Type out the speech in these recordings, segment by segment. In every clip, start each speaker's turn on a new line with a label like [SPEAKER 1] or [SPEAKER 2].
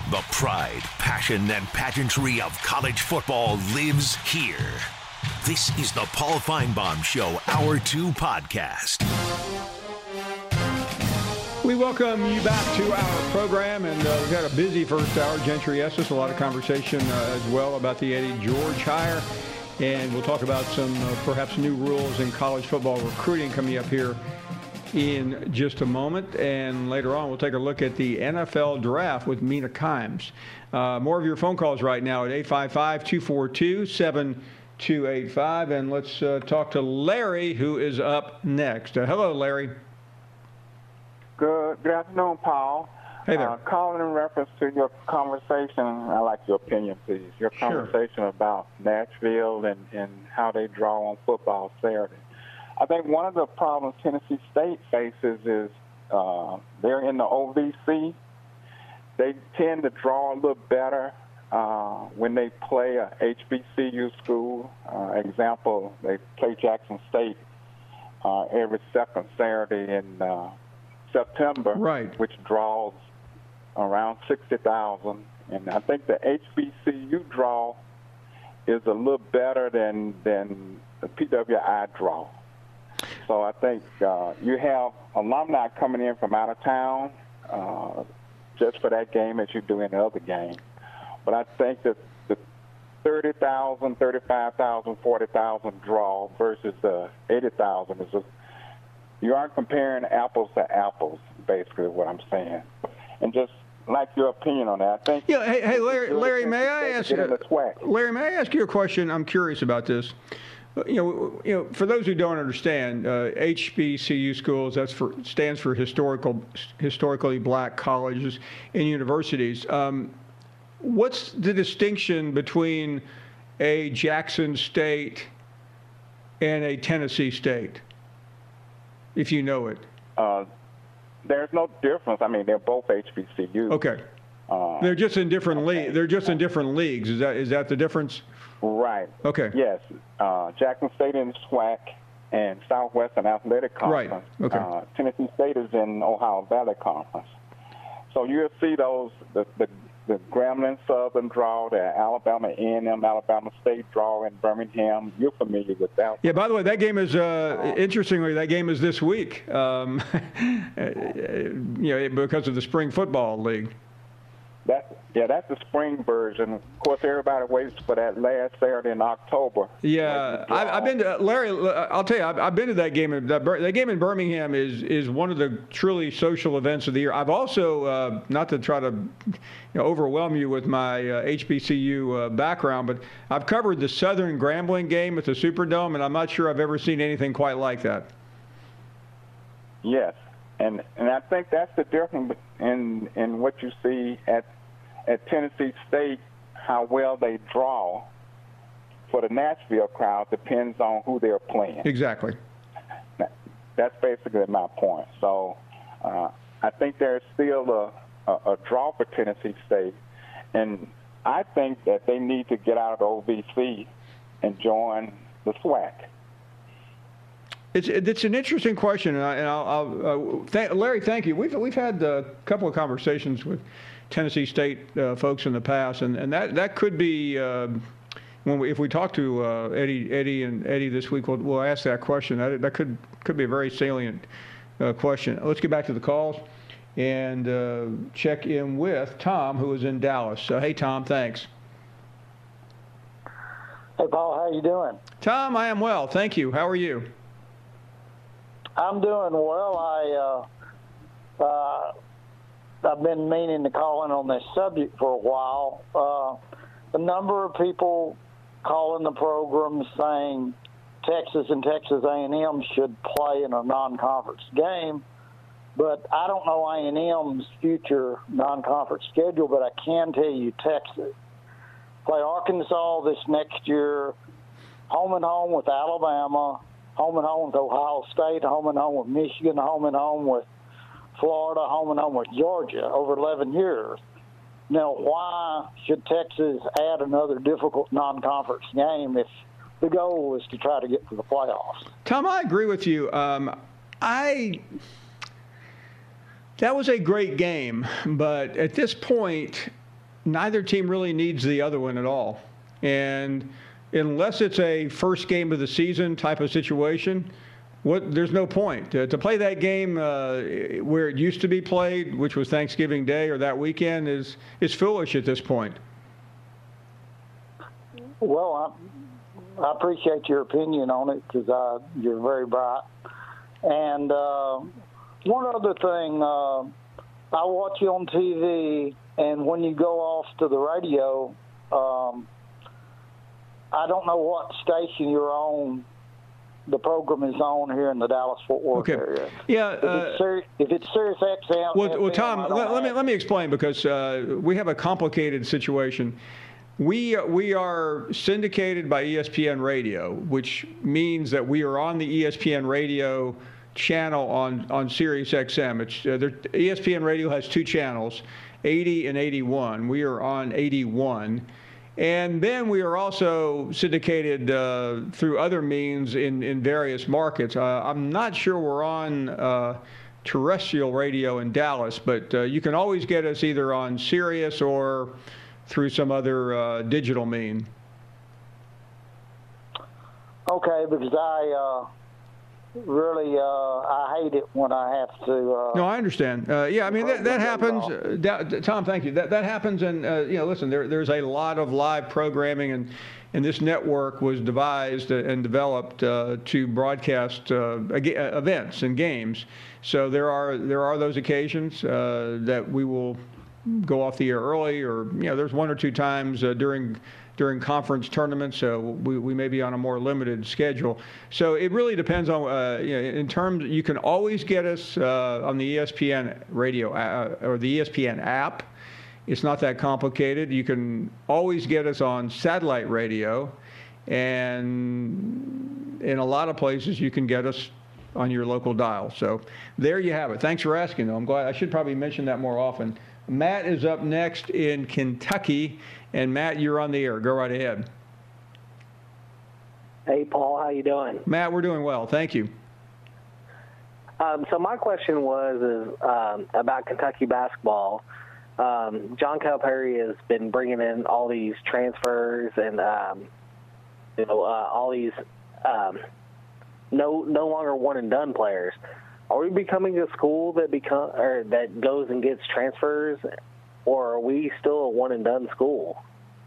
[SPEAKER 1] The pride, passion, and pageantry of college football lives here. This is the Paul Feinbaum Show Hour 2 podcast.
[SPEAKER 2] We welcome you back to our program, and we've had a busy first hour. Gentry Estes, a lot of conversation as well about the Eddie George hire, and we'll talk about some perhaps new rules in college football recruiting coming up here in just a moment. And later on, we'll take a look at the NFL draft with Mina Kimes. More of your phone calls right now at 855-242-7285. And let's talk to Larry, who is up next. Hello, Larry.
[SPEAKER 3] Good afternoon, Paul.
[SPEAKER 2] Hey there.
[SPEAKER 3] Calling in reference to your conversation, I like your opinion, please. Your conversation about Nashville and how they draw on football Saturday. I think one of the problems Tennessee State faces is they're in the OVC. They tend to draw a little better when they play a HBCU school. Example, they play Jackson State every second Saturday in September,
[SPEAKER 2] right,
[SPEAKER 3] which draws around 60,000. And I think the HBCU draw is a little better than the PWI draw. So I think you have alumni coming in from out of town just for that game as you do in the other game. But I think that the 30,000, 35,000, 40,000 draw versus the 80,000 is you aren't comparing apples to apples, basically what I'm saying. And just like your opinion on that, I think.
[SPEAKER 2] Yeah. Hey, Larry, may I ask you? Larry, may I ask you a question? I'm curious about this. You know, for those who don't understand, HBCU schools stands for historically black colleges and universities. What's the distinction between a Jackson State and a Tennessee State, if you know it?
[SPEAKER 3] There's no difference. I mean, they're both HBCUs.
[SPEAKER 2] Okay. They're just in different leagues. They're just in different leagues. Is that the difference?
[SPEAKER 3] Right.
[SPEAKER 2] Okay.
[SPEAKER 3] Yes. Jackson State in SWAC and Southwestern Athletic Conference.
[SPEAKER 2] Right. Okay.
[SPEAKER 3] Tennessee State is in Ohio Valley Conference. So you'll see those the Grambling Southern draw, the Alabama A&M Alabama State draw in Birmingham. You're familiar with that.
[SPEAKER 2] Yeah. By the way, that game is interestingly that game is this week. Because of the spring football league. That's
[SPEAKER 3] the spring version. Of course, everybody waits for that last Saturday in October.
[SPEAKER 2] Yeah, I've been to Larry. I'll tell you, I've been to that game. That game in Birmingham is one of the truly social events of the year. I've also, not to try to overwhelm you with my HBCU background, but I've covered the Southern Grambling game at the Superdome, and I'm not sure I've ever seen anything quite like that.
[SPEAKER 3] Yes, and I think that's the difference in what you see at Tennessee State. How well they draw for the Nashville crowd depends on who they're playing.
[SPEAKER 2] Exactly.
[SPEAKER 3] That's basically my point. So I think there's still a draw for Tennessee State, and I think that they need to get out of the OVC and join the SWAC.
[SPEAKER 2] It's an interesting question, and Larry, thank you. We've had a couple of conversations with Tennessee State folks in the past, and that could be if we talk to Eddie this week, we'll ask that question. That could be a very salient question. Let's get back to the calls and check in with Tom, who is in Dallas. Hey, Tom, thanks.
[SPEAKER 4] Hey, Paul, how you doing?
[SPEAKER 2] Tom, I am well, thank you. How are you?
[SPEAKER 4] I'm doing well. I've been meaning to call in on this subject for a while. The number of people calling the program saying Texas and Texas A&M should play in a non-conference game, but I don't know A&M's future non-conference schedule, but I can tell you Texas. Play Arkansas this next year, home and home with Alabama, home and home with Ohio State, home and home with Michigan, home and home with Florida, home and home with Georgia over 11 years. Now, why should Texas add another difficult non-conference game if the goal is to try to get to the playoffs?
[SPEAKER 2] Tom, I agree with you. That was a great game, but at this point, neither team really needs the other one at all. And unless it's a first game of the season type of situation, there's no point. To play that game where it used to be played, which was Thanksgiving Day or that weekend, is foolish at this point.
[SPEAKER 4] Well, I appreciate your opinion on it because you're very bright. And one other thing, I watch you on TV, and when you go off to the radio, I don't know what station you're on. The program is on here in the Dallas-Fort Worth area.
[SPEAKER 2] Yeah.
[SPEAKER 4] If it's Sirius XM.
[SPEAKER 2] Well, Tom, let me explain, because we have a complicated situation. We are syndicated by ESPN Radio, which means that we are on the ESPN Radio channel on Sirius XM. ESPN Radio has 2 channels, 80 and 81. We are on 81. And then we are also syndicated through other means in various markets. I'm not sure we're on terrestrial radio in Dallas, but you can always get us either on Sirius or through some other digital mean. Okay,
[SPEAKER 4] because I hate it when I have to.
[SPEAKER 2] No, I understand. Yeah, I mean that happens. Tom, thank you. That happens, and listen, there's a lot of live programming, and this network was devised and developed to broadcast events and games. So there are those occasions that we will go off the air early, or there's 1 or 2 times during conference tournaments, so we may be on a more limited schedule. So it really depends on, in terms, you can always get us on the ESPN radio or the ESPN app. It's not that complicated. You can always get us on satellite radio, and in a lot of places you can get us on your local dial. So there you have it. Thanks for asking, though. I'm glad. I should probably mention that more often. Matt is up next in Kentucky. And Matt, you're on the air. Go right ahead.
[SPEAKER 5] Hey, Paul, how you doing?
[SPEAKER 2] Matt, we're doing well. Thank you.
[SPEAKER 5] So my question was about Kentucky basketball. John Calipari has been bringing in all these transfers and all these no longer one and done players. Are we becoming a school that goes and gets transfers? Or are we still a one-and-done school?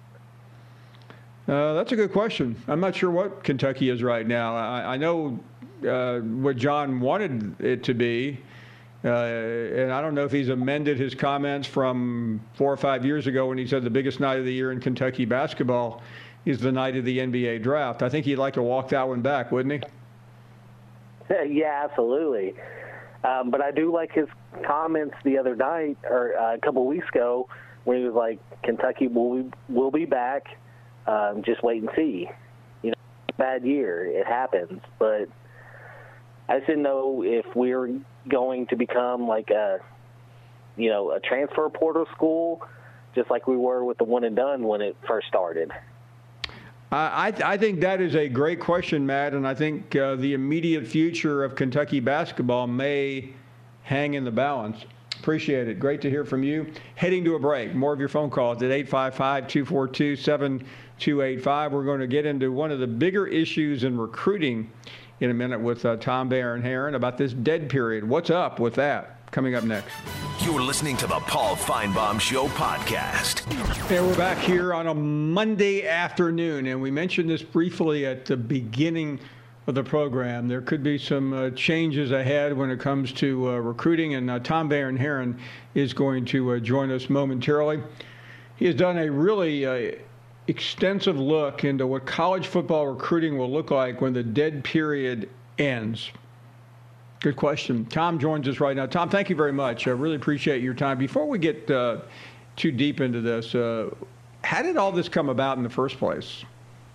[SPEAKER 2] That's a good question. I'm not sure what Kentucky is right now. I know what John wanted it to be, and I don't know if he's amended his comments from 4 or 5 years ago when he said the biggest night of the year in Kentucky basketball is the night of the NBA draft. I think he'd like to walk that one back, wouldn't
[SPEAKER 5] he? Yeah, absolutely. But I do like his comments the other night, or a couple of weeks ago, when he was like, Kentucky will be back, just wait and see. Bad year, it happens. But I just didn't know if we were going to become like a transfer portal school, just like we were with the one and done when it first started.
[SPEAKER 2] I think that is a great question, Matt, and I think the immediate future of Kentucky basketball may hang in the balance. Appreciate it. Great to hear from you. Heading to a break. More of your phone calls at 855-242-7285. We're going to get into one of the bigger issues in recruiting in a minute with Tom Behr about this dead period. What's up with that? Coming up next.
[SPEAKER 1] You're listening to the Paul Finebaum Show podcast.
[SPEAKER 2] And we're back here on a Monday afternoon, and we mentioned this briefly at the beginning of the program. There could be some changes ahead when it comes to recruiting, and Tom Behr is going to join us momentarily. He has done a really extensive look into what college football recruiting will look like when the dead period ends. Good question. Tom joins us right now. Tom, thank you very much. I really appreciate your time. Before we get too deep into this, how did all this come about in the first place?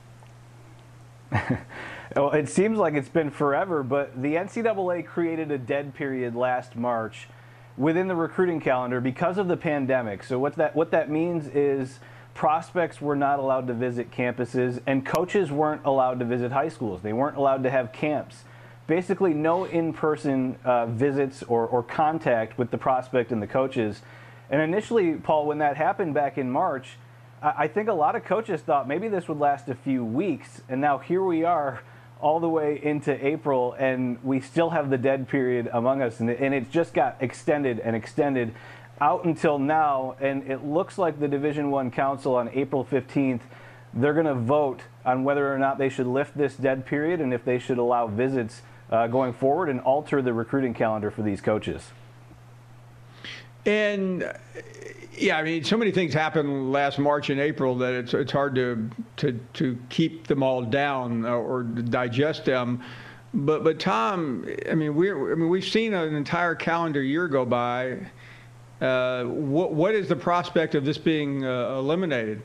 [SPEAKER 6] Well, it seems like it's been forever, but the NCAA created a dead period last March within the recruiting calendar because of the pandemic. So what that means is prospects were not allowed to visit campuses, and coaches weren't allowed to visit high schools. They weren't allowed to have camps. Basically, no in-person visits or contact with the prospect and the coaches. And initially, Paul, when that happened back in March, I think a lot of coaches thought maybe this would last a few weeks, and now here we are all the way into April, and we still have the dead period among us, and it just got extended and extended out until now, and it looks like the Division I Council on April 15th, they're going to vote on whether or not they should lift this dead period and if they should allow visits going forward and alter the recruiting calendar for these coaches.
[SPEAKER 2] And yeah, I mean, so many things happened last March and April that it's hard to keep them all down or digest them. But Tom, I mean, we've seen an entire calendar year go by. What is the prospect of this being eliminated?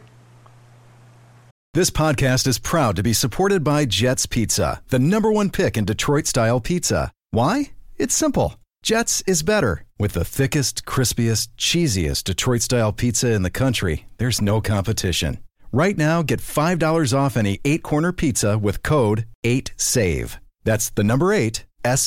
[SPEAKER 7] This podcast is proud to be supported by Jets Pizza, the #1 pick in Detroit-style pizza. Why? It's simple. Jets is better. With the thickest, crispiest, cheesiest Detroit-style pizza in the country, there's no competition. Right now, get $5 off any 8-corner pizza with code 8SAVE. That's the number 8,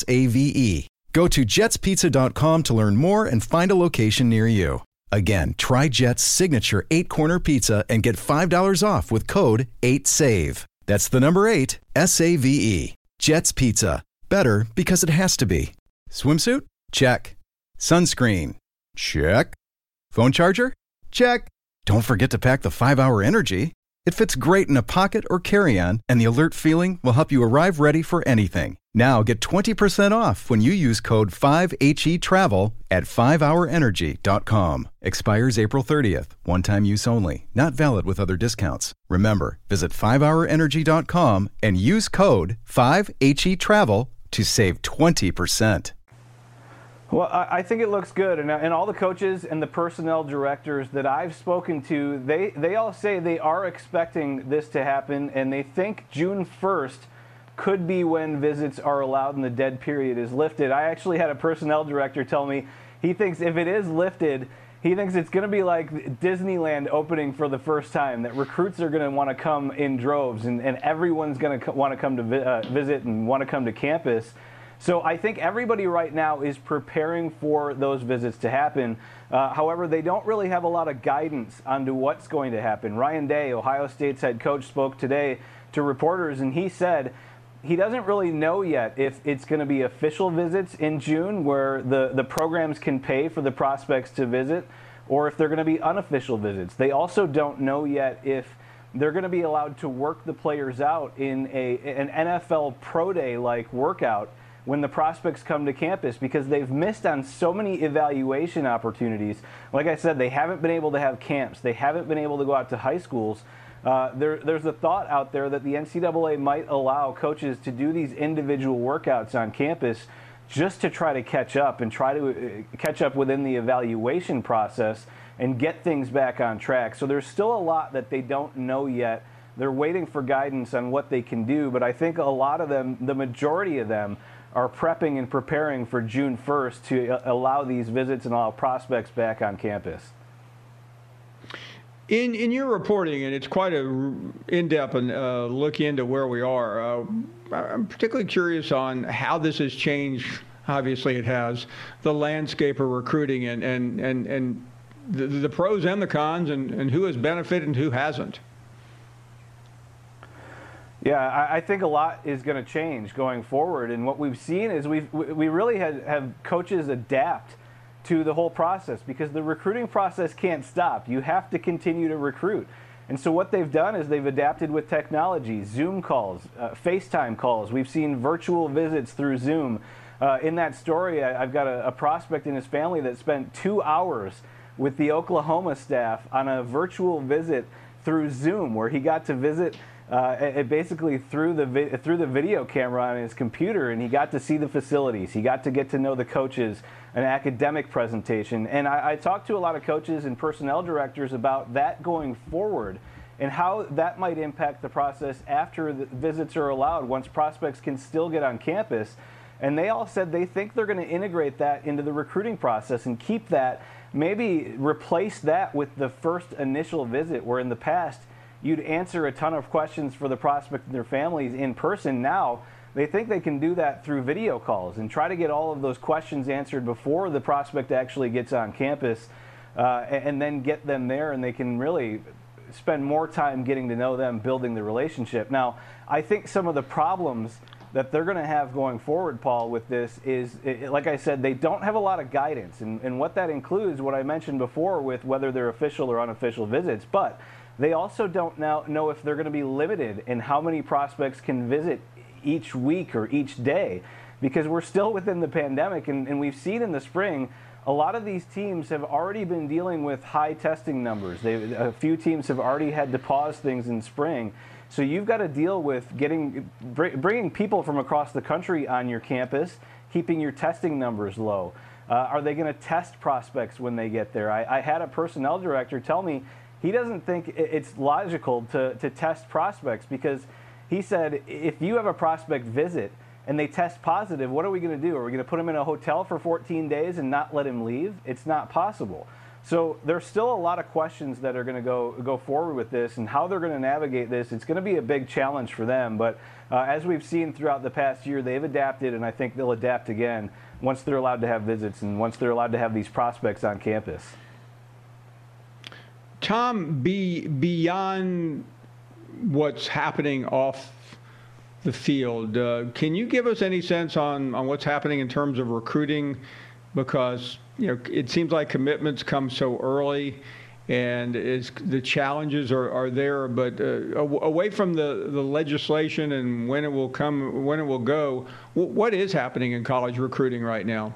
[SPEAKER 7] SAVE. Go to jetspizza.com to learn more and find a location near you. Again, try Jet's signature 8-corner pizza and get $5 off with code 8SAVE. That's the number 8, SAVE. Jet's Pizza. Better because it has to be. Swimsuit? Check. Sunscreen? Check. Phone charger? Check. Don't forget to pack the 5-Hour Energy. It fits great in a pocket or carry-on, and the alert feeling will help you arrive ready for anything. Now get 20% off when you use code 5HETRAVEL at 5hourenergy.com. Expires April 30th. One-time use only. Not valid with other discounts. Remember, visit 5hourenergy.com and use code 5HETRAVEL to save 20%.
[SPEAKER 6] Well, I think it looks good, and all the coaches and the personnel directors that I've spoken to, they all say they are expecting this to happen, and they think June 1st could be when visits are allowed and the dead period is lifted. I actually had a personnel director tell me he thinks if it is lifted, he thinks it's going to be like Disneyland opening for the first time, that recruits are going to want to come in droves, and everyone's going to want to come to visit and want to come to campus. So I think everybody right now is preparing for those visits to happen. However, they don't really have a lot of guidance onto what's going to happen. Ryan Day, Ohio State's head coach, spoke today to reporters, and he said he doesn't really know yet if it's going to be official visits in June where the programs can pay for the prospects to visit, or if they're going to be unofficial visits. They also don't know yet if they're going to be allowed to work the players out in an NFL Pro Day-like workout when the prospects come to campus, because they've missed on so many evaluation opportunities. Like I said, they haven't been able to have camps. They haven't been able to go out to high schools. There's a thought out there that the NCAA might allow coaches to do these individual workouts on campus just to try to catch up and try to catch up within the evaluation process and get things back on track. So there's still a lot that they don't know yet. They're waiting for guidance on what they can do, but I think a lot of them, the majority of them, are prepping and preparing for June 1st to allow these visits and allow prospects back on campus.
[SPEAKER 2] In your reporting, and it's quite a in-depth look into where we are, I'm particularly curious on how this has changed. Obviously, it has the landscape of recruiting and the pros and the cons, and who has benefited and who hasn't.
[SPEAKER 6] Yeah, I think a lot is going to change going forward, and what we've seen is we really have coaches adapt to the whole process, because the recruiting process can't stop. You have to continue to recruit. And so what they've done is they've adapted with technology, Zoom calls, FaceTime calls. We've seen virtual visits through Zoom. In that story, I've got a prospect and his family that spent 2 hours with the Oklahoma staff on a virtual visit through Zoom, where he got to visit basically through the video camera on his computer, and he got to see the facilities. He got to know the coaches, an academic presentation. And I talked to a lot of coaches and personnel directors about that going forward and how that might impact the process after the visits are allowed, once prospects can still get on campus. And they all said they think they're going to integrate that into the recruiting process and keep that, maybe replace that with the first initial visit, where in the past you'd answer a ton of questions for the prospect and their families in person. Now they think they can do that through video calls and try to get all of those questions answered before the prospect actually gets on campus. and then get them there, and they can really spend more time getting to know them, building the relationship. Now, I think some of the problems that they're going to have going forward, Paul, with this is, like I said, they don't have a lot of guidance. And what that includes, what I mentioned before with whether they're official or unofficial visits, but they also don't now know if they're going to be limited in how many prospects can visit each week or each day, because we're still within the pandemic, and we've seen in the spring, a lot of these teams have already been dealing with high testing numbers. A few teams have already had to pause things in spring. So you've got to deal with bringing people from across the country on your campus, keeping your testing numbers low. Are they going to test prospects when they get there? I had a personnel director tell me he doesn't think it's logical to test prospects, because he said if you have a prospect visit and they test positive, what are we going to do? Are we going to put him in a hotel for 14 days and not let him leave? It's not possible. So there's still a lot of questions that are going to go forward with this, and how they're going to navigate this. It's going to be a big challenge for them. But as we've seen throughout the past year, they've adapted, and I think they'll adapt again once they're allowed to have visits and once they're allowed to have these prospects on campus.
[SPEAKER 2] Tom, beyond what's happening off the field, can you give us any sense on what's happening in terms of recruiting? Because it seems like commitments come so early, and the challenges are there. But away from the legislation and when it will come, when it will go, what is happening in college recruiting right now?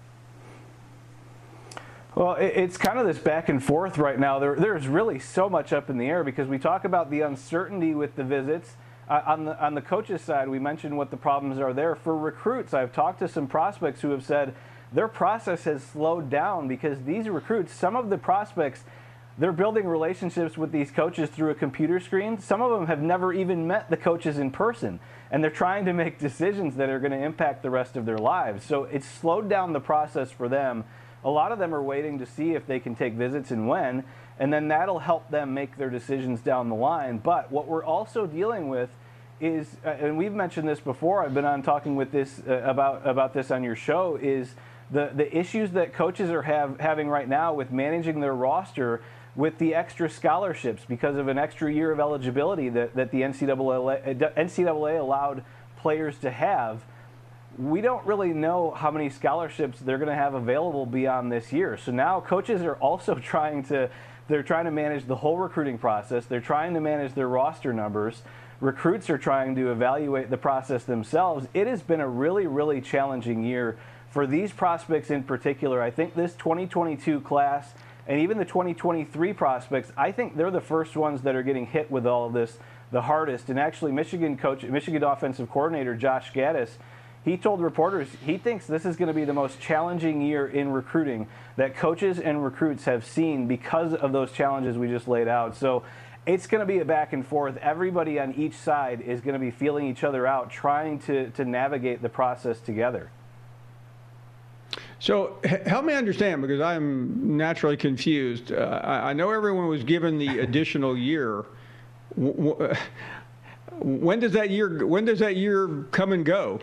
[SPEAKER 6] Well, it's kind of this back and forth right now. There's really so much up in the air, because we talk about the uncertainty with the visits. On the coaches' side, we mentioned what the problems are there. For recruits, I've talked to some prospects who have said their process has slowed down because these recruits, some of the prospects, they're building relationships with these coaches through a computer screen. Some of them have never even met the coaches in person, and they're trying to make decisions that are going to impact the rest of their lives. So it's slowed down the process for them. A lot of them are waiting to see if they can take visits and when, and then that'll help them make their decisions down the line. But what we're also dealing with is, and we've mentioned this before, I've been on talking with this about this on your show, is the issues that coaches are having right now with managing their roster with the extra scholarships because of an extra year of eligibility that the NCAA allowed players to have. We don't really know how many scholarships they're going to have available beyond this year. So now coaches are also trying to manage the whole recruiting process. They're trying to manage their roster numbers. Recruits are trying to evaluate the process themselves. It has been a really, really challenging year for these prospects in particular. I think this 2022 class and even the 2023 prospects, I think they're the first ones that are getting hit with all of this the hardest. And actually, Michigan offensive coordinator Josh Gaddis, he told reporters he thinks this is going to be the most challenging year in recruiting that coaches and recruits have seen because of those challenges we just laid out. So it's going to be a back and forth. Everybody on each side is going to be feeling each other out, trying to navigate the process together.
[SPEAKER 2] So help me understand, because I'm naturally confused. I know everyone was given the additional year. When does that year come and go?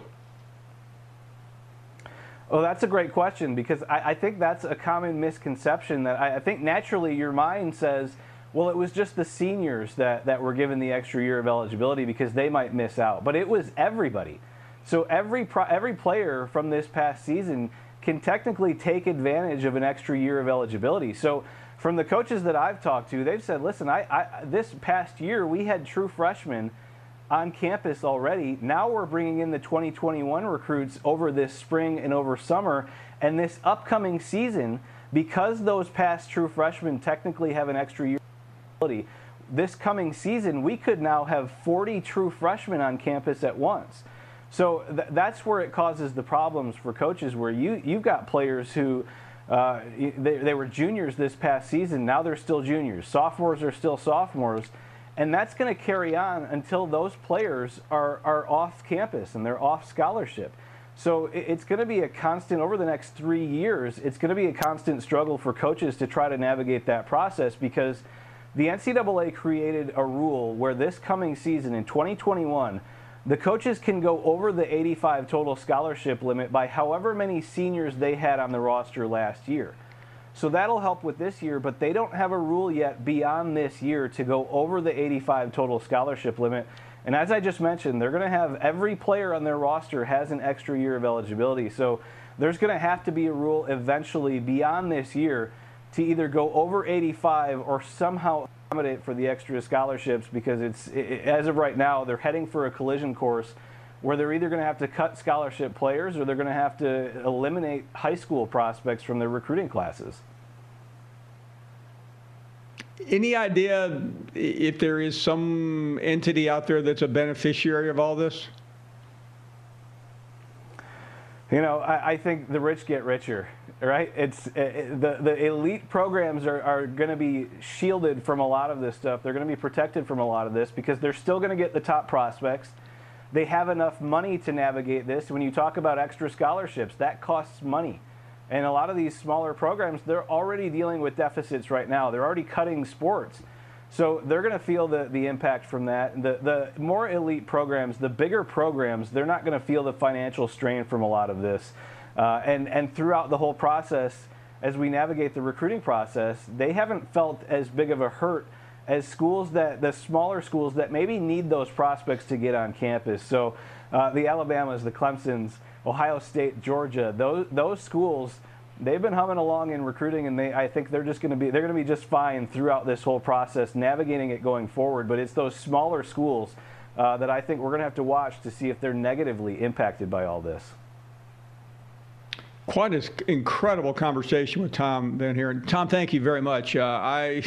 [SPEAKER 6] Oh, that's a great question, because I think that's a common misconception that I think naturally your mind says, well, it was just the seniors that were given the extra year of eligibility because they might miss out. But it was everybody. So every player from this past season can technically take advantage of an extra year of eligibility. So from the coaches that I've talked to, they've said, listen, this past year we had true freshmen on campus already. Now we're bringing in the 2021 recruits over this spring and over summer. And this upcoming season, because those past true freshmen technically have an extra year of eligibility, this coming season we could now have 40 true freshmen on campus at once. So that's where it causes the problems for coaches, where you've got players who they were juniors this past season. Now they're still juniors. Sophomores are still sophomores. And that's going to carry on until those players are off campus and they're off scholarship. So it's going to be a constant, over the next 3 years, it's going to be a constant struggle for coaches to try to navigate that process, because the NCAA created a rule where this coming season in 2021, the coaches can go over the 85 total scholarship limit by however many seniors they had on the roster last year. So that'll help with this year, but they don't have a rule yet beyond this year to go over the 85 total scholarship limit. And as I just mentioned, they're going to have every player on their roster has an extra year of eligibility. So there's going to have to be a rule eventually beyond this year to either go over 85 or somehow accommodate for the extra scholarships, because as of right now, they're heading for a collision course where they're either going to have to cut scholarship players or they're going to have to eliminate high school prospects from their recruiting classes.
[SPEAKER 2] Any idea if there is some entity out there that's a beneficiary of all this?
[SPEAKER 6] You know, I think the rich get richer, right? The elite programs are going to be shielded from a lot of this stuff. They're going to be protected from a lot of this because they're still going to get the top prospects. They have enough money to navigate this. When you talk about extra scholarships, that costs money. And a lot of these smaller programs, they're already dealing with deficits right now. They're already cutting sports. So they're going to feel the impact from that. The more elite programs, the bigger programs, they're not going to feel the financial strain from a lot of this. And throughout the whole process, as we navigate the recruiting process, they haven't felt as big of a hurt as the smaller schools that maybe need those prospects to get on campus. So the Alabamas, the Clemsons, Ohio State, Georgia, those schools, they've been humming along in recruiting, and I think they're going to be just fine throughout this whole process, navigating it going forward. But it's those smaller schools that I think we're going to have to watch to see if they're negatively impacted by all this.
[SPEAKER 2] Quite an incredible conversation with Tom Van Heeren. Tom, thank you very much. I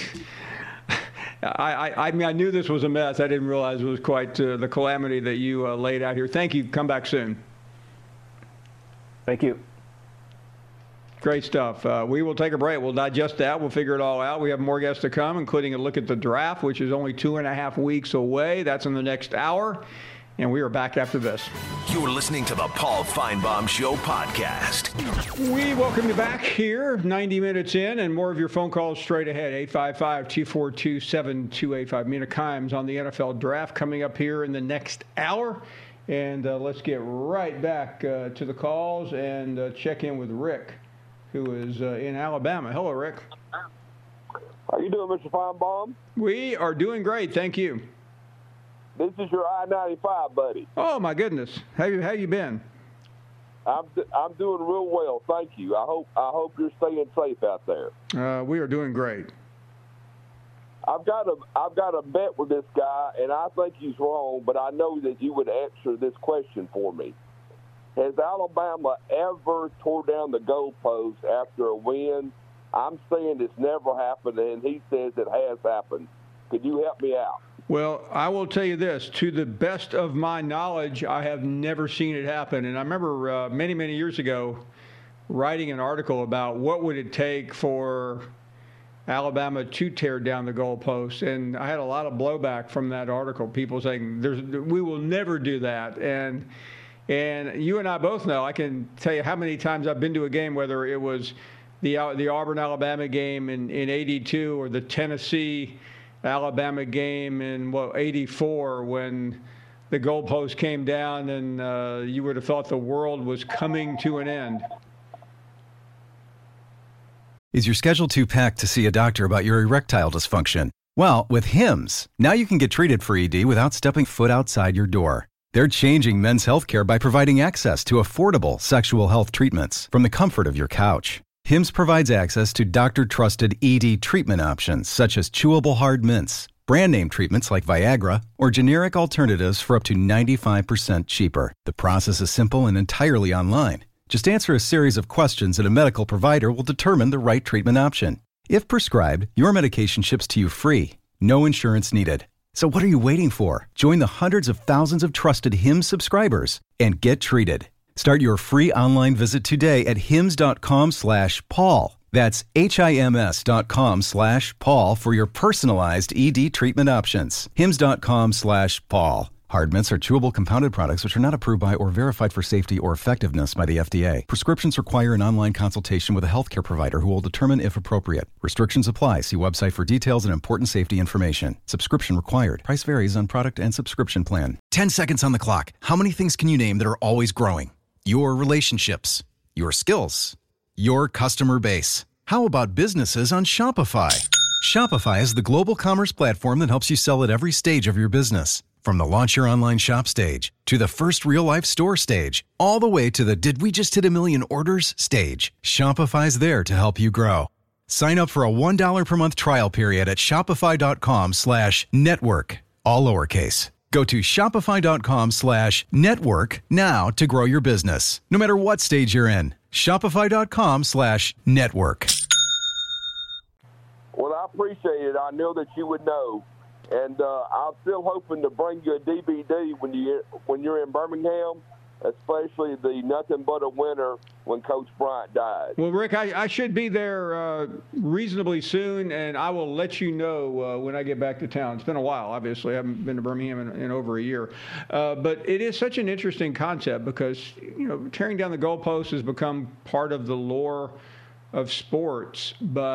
[SPEAKER 2] mean, I knew this was a mess. I didn't realize it was quite the calamity that you laid out here. Thank you. Come back soon.
[SPEAKER 6] Thank you.
[SPEAKER 2] Great stuff. We will take a break. We'll digest that. We'll figure it all out. We have more guests to come, including a look at the draft, which is only 2.5 weeks away. That's in the next hour. And we are back after this.
[SPEAKER 1] You're listening to the Paul Feinbaum Show podcast.
[SPEAKER 2] We welcome you back here, 90 minutes in, and more of your phone calls straight ahead, 855-242-7285. Mina Kimes on the NFL draft coming up here in the next hour. And let's get right back to the calls and check in with Rick, who is in Alabama. Hello, Rick.
[SPEAKER 8] How you doing, Mr. Feinbaum?
[SPEAKER 2] We are doing great, thank you.
[SPEAKER 8] This is your I-95, buddy.
[SPEAKER 2] Oh my goodness, how you been?
[SPEAKER 8] I'm doing real well, thank you. I hope you're staying safe out there.
[SPEAKER 2] We are doing great.
[SPEAKER 8] I've got a bet with this guy, and I think he's wrong, but I know that you would answer this question for me. Has Alabama ever tore down the goalpost after a win? I'm saying it's never happened, and he says it has happened. Could you help me out?
[SPEAKER 2] Well, I will tell you this. To the best of my knowledge, I have never seen it happen. And I remember many, many years ago writing an article about what would it take for Alabama to tear down the goalposts. And I had a lot of blowback from that article, people saying, we will never do that. And you and I both know, I can tell you how many times I've been to a game, whether it was the Auburn-Alabama game in 82 or the Tennessee-Alabama game in 84, when the goalpost came down and you would have thought the world was coming to an end.
[SPEAKER 7] Is your schedule too packed to see a doctor about your erectile dysfunction? Well, with Hims, now you can get treated for ED without stepping foot outside your door. They're changing men's healthcare by providing access to affordable sexual health treatments from the comfort of your couch. Hims provides access to doctor-trusted ED treatment options such as chewable hard mints, brand name treatments like Viagra, or generic alternatives for up to 95% cheaper. The process is simple and entirely online. Just answer a series of questions and a medical provider will determine the right treatment option. If prescribed, your medication ships to you free. No insurance needed. So what are you waiting for? Join the hundreds of thousands of trusted Hims subscribers and get treated. Start your free online visit today at hims.com/Paul. That's HIMS.com/Paul for your personalized ED treatment options. hims.com/Paul. Hard mints are chewable compounded products which are not approved by or verified for safety or effectiveness by the FDA. Prescriptions require an online consultation with a healthcare provider who will determine if appropriate. Restrictions apply. See website for details and important safety information. Subscription required. Price varies on product and subscription plan. 10 seconds on the clock. How many things can you name that are always growing? Your relationships, your skills, your customer base. How about businesses on Shopify? Shopify is the global commerce platform that helps you sell at every stage of your business. From the launch your online shop stage, to the first real-life store stage, all the way to the did we just hit a million orders stage, Shopify's there to help you grow. Sign up for a $1 per month trial period at shopify.com/network, all lowercase. Go to shopify.com/network now to grow your business, no matter what stage you're in. Shopify.com/network.
[SPEAKER 8] Well, I appreciate it. I know that you would know. And I'm still hoping to bring you a DVD when you're in Birmingham, especially the Nothing But a Winner when Coach Bryant died.
[SPEAKER 2] Well, Rick, I should be there reasonably soon, and I will let you know when I get back to town. It's been a while, obviously. I haven't been to Birmingham in over a year. But it is such an interesting concept because, tearing down the goalposts has become part of the lore of sports,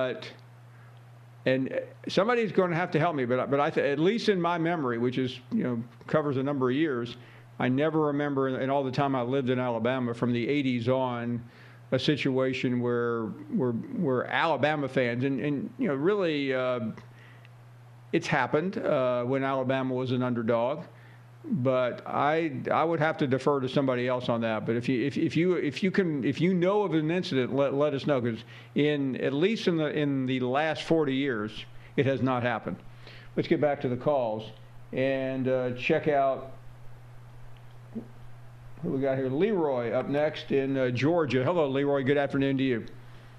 [SPEAKER 2] and somebody's going to have to help me, but at least in my memory, which is covers a number of years, I never remember in all the time I lived in Alabama from the 80s on a situation where Alabama fans and really it's happened when Alabama was an underdog. But I would have to defer to somebody else on that. But if you know of an incident, let us know, because at least in the last 40 years, it has not happened. Let's get back to the calls and check out who we got here. Leroy up next in Georgia. Hello, Leroy. Good afternoon to you.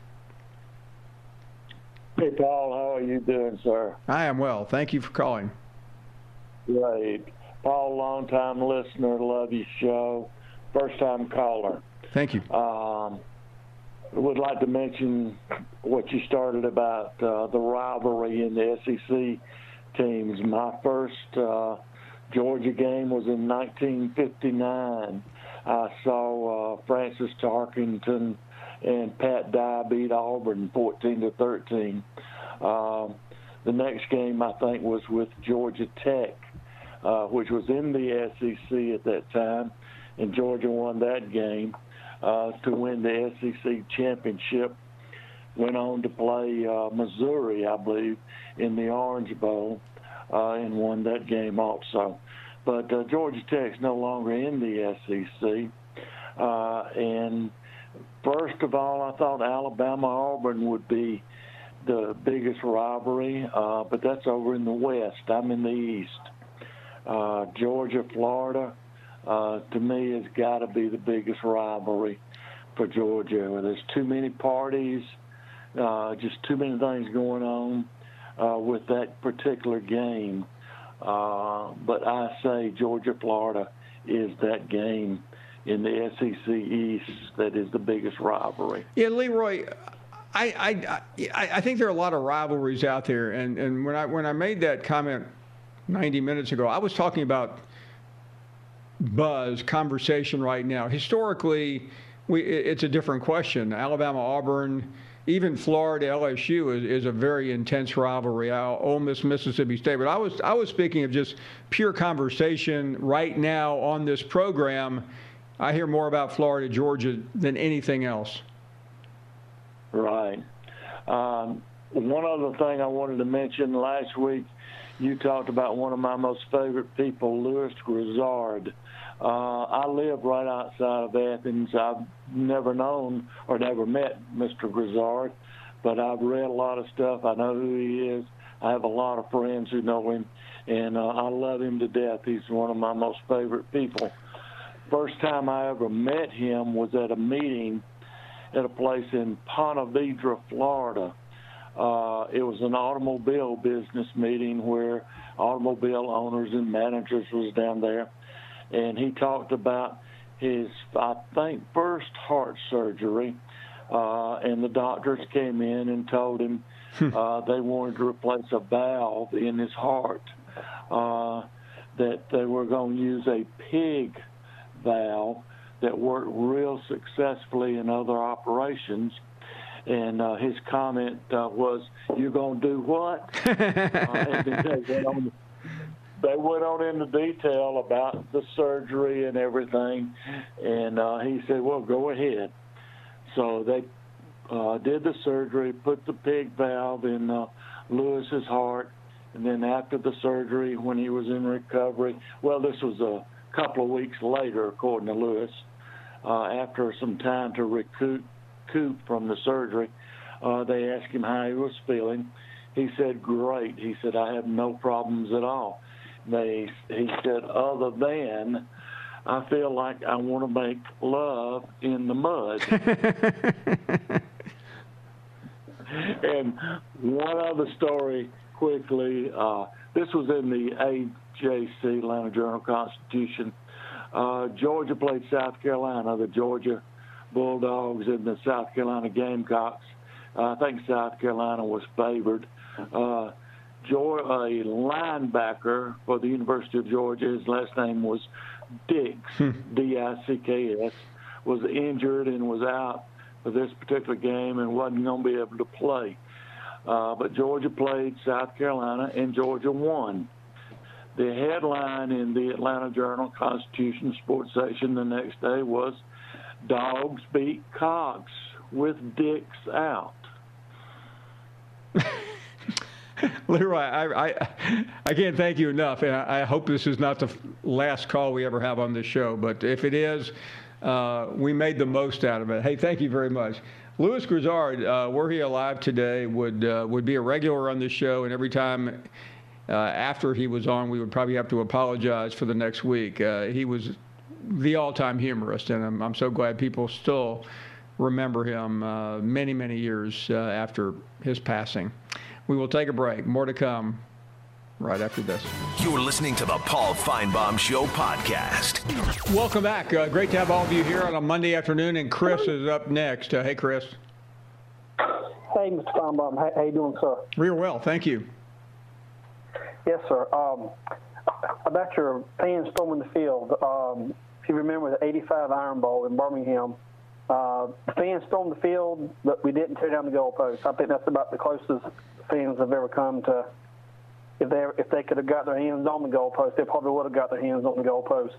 [SPEAKER 9] Hey, Paul. How are you doing, sir?
[SPEAKER 2] I am well. Thank you for calling.
[SPEAKER 9] Great. Paul, long-time listener, love your show. First-time caller.
[SPEAKER 2] Thank you.
[SPEAKER 9] Would like to mention what you started about the rivalry in the SEC teams. My first Georgia game was in 1959. I saw Francis Tarkington and Pat Dye beat Auburn 14-13. The next game, I think, was with Georgia Tech, which was in the SEC at that time, and Georgia won that game to win the SEC championship. Went on to play Missouri, I believe, in the Orange Bowl, and won that game also. But Georgia Tech's no longer in the SEC. And first of all, I thought Alabama-Auburn would be the biggest rivalry, but that's over in the West. I'm in the East. Georgia-Florida, to me, has got to be the biggest rivalry for Georgia. There's too many parties, just too many things going on with that particular game. But I say Georgia-Florida is that game in the SEC East that is the biggest rivalry.
[SPEAKER 2] Yeah, Leroy, I think there are a lot of rivalries out there, and when I made that comment 90 minutes ago, I was talking about buzz, conversation right now. Historically, it's a different question. Alabama, Auburn, even Florida, LSU is a very intense rivalry. Ole Miss, Mississippi State. But I was speaking of just pure conversation right now on this program. I hear more about Florida, Georgia than anything else.
[SPEAKER 9] Right. One other thing I wanted to mention, last week you talked about one of my most favorite people, Louis Grizzard. I live right outside of Athens. I've never known or never met Mr. Grizzard, but I've read a lot of stuff. I know who he is. I have a lot of friends who know him, and I love him to death. He's one of my most favorite people. First time I ever met him was at a meeting at a place in Ponte Vedra, Florida. It was an automobile business meeting where automobile owners and managers was down there. And he talked about his, I think, first heart surgery. And the doctors came in and told him they wanted to replace a valve in his heart, that they were going to use a pig valve that worked real successfully in other operations. And his comment was, "You're going to do what?" And they went on into detail about the surgery and everything. And he said, "Well, go ahead." So they did the surgery, put the pig valve in Lewis's heart, and then after the surgery, when he was in recovery, well, this was a couple of weeks later, according to Lewis, after some time to recoup from the surgery, they asked him how he was feeling. He said, great. He said, I have no problems at all. He said, other than I feel like I want to make love in the mud. And one other story quickly. This was in the AJC, Atlanta Journal-Constitution. Georgia played South Carolina, the Georgia Bulldogs and the South Carolina Gamecocks. I think South Carolina was favored. A linebacker for the University of Georgia, his last name was Dicks, D-I-C-K-S, was injured and was out for this particular game and wasn't going to be able to play. But Georgia played South Carolina, and Georgia won. The headline in the Atlanta Journal-Constitution sports section the next day was, Dogs beat Cox with Dicks out.
[SPEAKER 2] Leroy, I can't thank you enough, and I hope this is not the last call we ever have on this show, but if it is, we made the most out of it. Hey, thank you very much. Louis Grizzard, were he alive today, would be a regular on this show, and every time after he was on, we would probably have to apologize for the next week. He was the all-time humorist, and I'm so glad people still remember him many, many years after his passing. We will take a break. More to come right after this.
[SPEAKER 1] You're listening to the Paul Feinbaum Show podcast.
[SPEAKER 2] Welcome back. Great to have all of you here on a Monday afternoon, and Chris is up next. Hey, Chris.
[SPEAKER 10] Hey, Mr. Feinbaum. How you doing, sir?
[SPEAKER 2] Real well. Thank you.
[SPEAKER 10] Yes, sir. About your fans storming the field, if you remember the 85 Iron Bowl in Birmingham, the fans stormed the field, but we didn't tear down the goalpost. I think that's about the closest fans have ever come to. If they could have got their hands on the goalpost, they probably would have got their hands on the goalpost.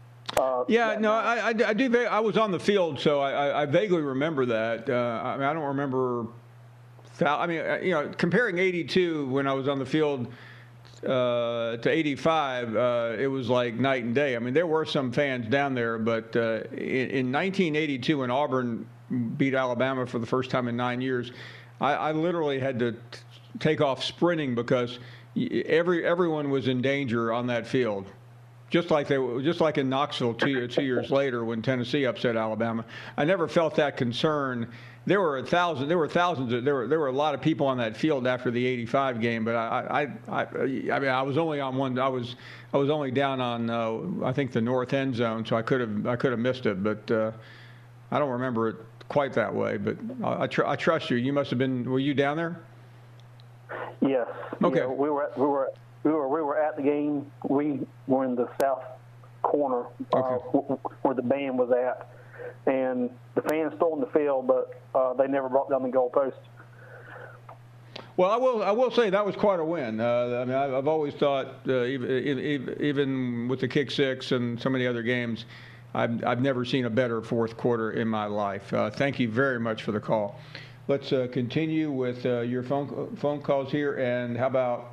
[SPEAKER 2] I do. I was on the field, so I vaguely remember that. I don't remember. Comparing 82 when I was on the field to 85, it was like night and day. I mean, there were some fans down there, but in 1982, when Auburn beat Alabama for the first time in 9 years, I literally had to take off sprinting because everyone was in danger on that field. Just like in Knoxville 2 years later when Tennessee upset Alabama. I never felt that concern. There were thousands. There were a lot of people on that field after the '85 game, but I was only on one. I was only down on I think the north end zone, so I could have missed it. But I don't remember it quite that way. But I trust you. You must have been. Were you down there?
[SPEAKER 10] Yes.
[SPEAKER 2] Okay.
[SPEAKER 10] Yeah, we were at the game. We were in the south corner where the band was at, and the fans stormed the field, but they never brought down the goalpost.
[SPEAKER 2] Well, I will say that was quite a win. I've always thought, even with the kick six and so many other games, I've never seen a better fourth quarter in my life. Thank you very much for the call. Let's continue with your phone calls here, and how about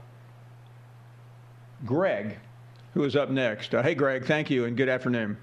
[SPEAKER 2] Greg, who is up next. Hey, Greg, thank you, and good afternoon.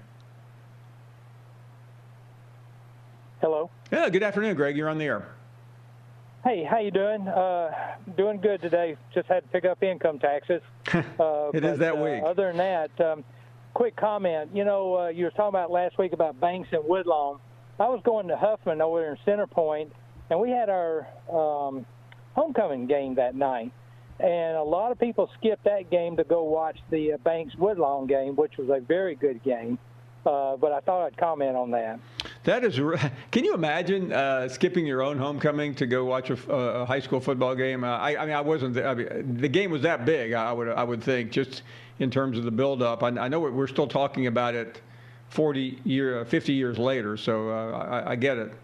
[SPEAKER 11] Hello.
[SPEAKER 2] Yeah, good afternoon, Greg. You're on the air.
[SPEAKER 11] Hey, how you doing? Doing good today. Just had to pick up income taxes.
[SPEAKER 2] It is that week.
[SPEAKER 11] Other than that, quick comment. You know, you were talking about last week about Banks and Woodlawn. I was going to Huffman over there in Center Point, and we had our homecoming game that night. And a lot of people skipped that game to go watch the Banks-Woodlawn game, which was a very good game. But I thought I'd comment on that.
[SPEAKER 2] That is, can you imagine skipping your own homecoming to go watch a high school football game? I wasn't. The game was that big. I would think, just in terms of the build-up. I know we're still talking about it 50 years later. So I get it.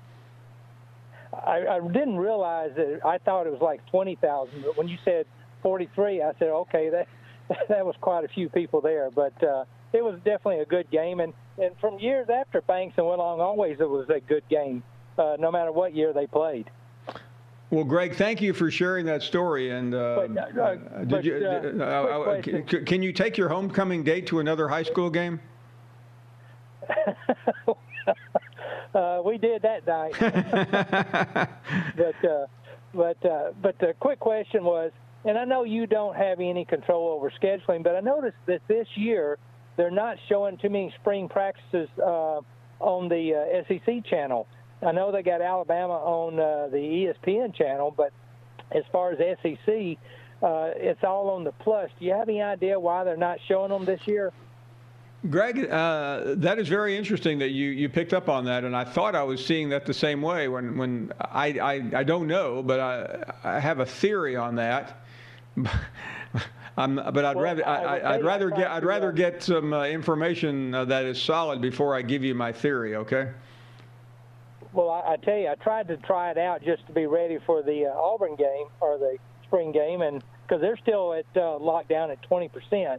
[SPEAKER 11] I didn't realize that. I thought it was like 20,000, but when you said 43, I said, okay, that was quite a few people there. But it was definitely a good game, and from years after Banks and Woodlawn, always it was a good game. no matter what year they played.
[SPEAKER 2] Well, Greg, thank you for sharing that story. And can you take your homecoming date to another high school game?
[SPEAKER 11] We did that night. But the quick question was, and I know you don't have any control over scheduling, but I noticed that this year they're not showing too many spring practices on the SEC channel. I know they got Alabama on the ESPN channel, but as far as SEC, it's all on the Plus. Do you have any idea why they're not showing them this year?
[SPEAKER 2] Greg, that is very interesting that you picked up on that, and I thought I was seeing that the same way. When I don't know, but I have a theory on that. I'd rather get some information that is solid before I give you my theory. Okay.
[SPEAKER 11] Well, I tell you, I tried to try it out just to be ready for the Auburn game or the spring game, and because they're still at lockdown at 20%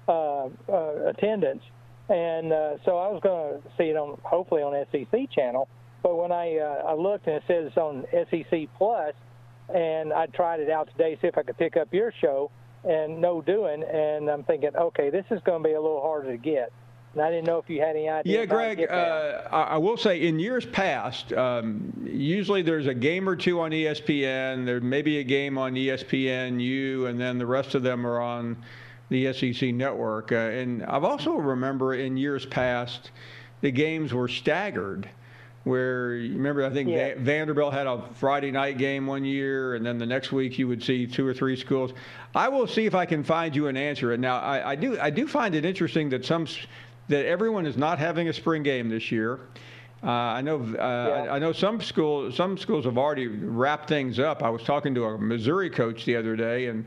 [SPEAKER 11] attendance, and so I was going to see it hopefully on SEC channel. But when I looked and it says it's on SEC Plus, and I tried it out today, see if I could pick up your show, and no doing, and I'm thinking, okay, this is going to be a little harder to get. And I didn't know if you had any idea.
[SPEAKER 2] Yeah, Greg, I will say in years past, usually there's a game or two on ESPN. There may be a game on ESPNU, and then the rest of them are on the SEC network. And I've also remember in years past, the games were staggered. Where, remember, I think Vanderbilt had a Friday night game one year, and then the next week you would see 2 or 3 schools. I will see if I can find you an answer. And now, I do find it interesting that that everyone is not having a spring game this year. I know some schools have already wrapped things up. I was talking to a Missouri coach the other day, and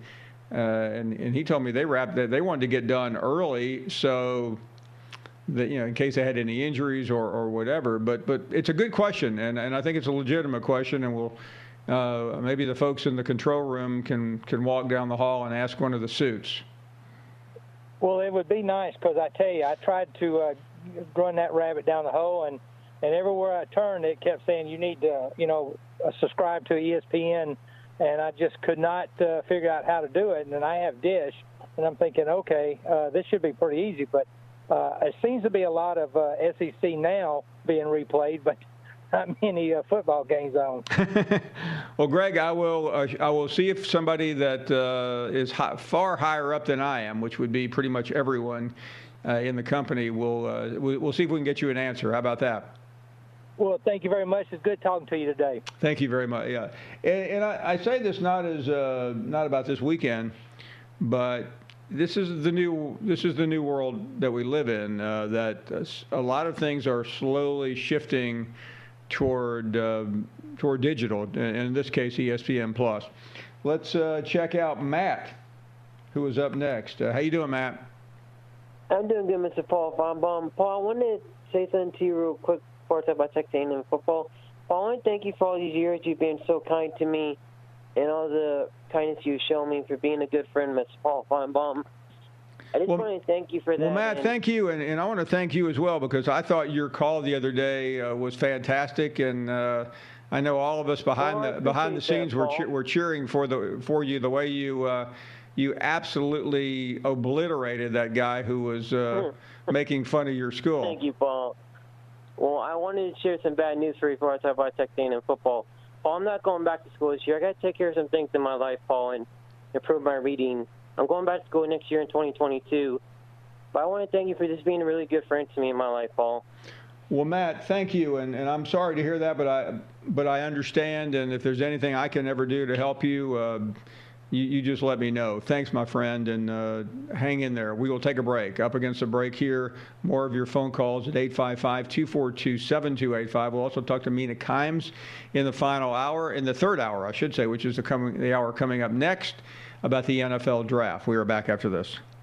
[SPEAKER 2] he told me they wanted to get done early, so that, in case they had any injuries or whatever. But it's a good question, and I think it's a legitimate question, and we'll maybe the folks in the control room can walk down the hall and ask one of the suits.
[SPEAKER 11] Well, it would be nice, because I tell you, I tried to run that rabbit down the hole, and everywhere I turned, it kept saying you need to, subscribe to ESPN, and I just could not figure out how to do it. And then I have Dish, and I'm thinking, okay, this should be pretty easy, but it seems to be a lot of SEC now being replayed, but not many football games on.
[SPEAKER 2] Well, Greg, I will see if somebody that is far higher up than I am, which would be pretty much everyone in the company, we'll see if we can get you an answer. How about that?
[SPEAKER 11] Well, thank you very much. It's good talking to you today.
[SPEAKER 2] Thank you very much. Yeah, and I say this not about this weekend, but this is the new world that we live in. That a lot of things are slowly shifting toward digital, and in this case, ESPN Plus. Let's check out Matt, who is up next. How you doing, Matt?
[SPEAKER 12] I'm doing good, Mr. Paul Feinbaum. Paul, I wanted to say something to you real quick before I talk about Texas A&M football. Paul, I want to thank you for all these years you've been so kind to me and all the kindness you've shown me for being a good friend, Mr. Paul Feinbaum. I just want to thank you for that.
[SPEAKER 2] Well, Matt, thank you, and I want to thank you as well, because I thought your call the other day was fantastic, and I know all of us behind the scenes were cheering for you the way you absolutely obliterated that guy who was making fun of your school.
[SPEAKER 12] Thank you, Paul. Well, I wanted to share some bad news for you before I talk about Texas A&M football. Paul, I'm not going back to school this year. I got to take care of some things in my life, Paul, and improve my reading. I'm going back to school next year in 2022. But I want to thank you for just being a really good friend to me in my life, Paul.
[SPEAKER 2] Well, Matt, thank you, and I'm sorry to hear that, but I understand, and if there's anything I can ever do to help you, you just let me know. Thanks, my friend, and hang in there. We will take a break. Up against a break here. More of your phone calls at 855-242-7285. We'll also talk to Mina Kimes in the third hour, I should say, which is the hour coming up next, about the NFL draft. We are back after this.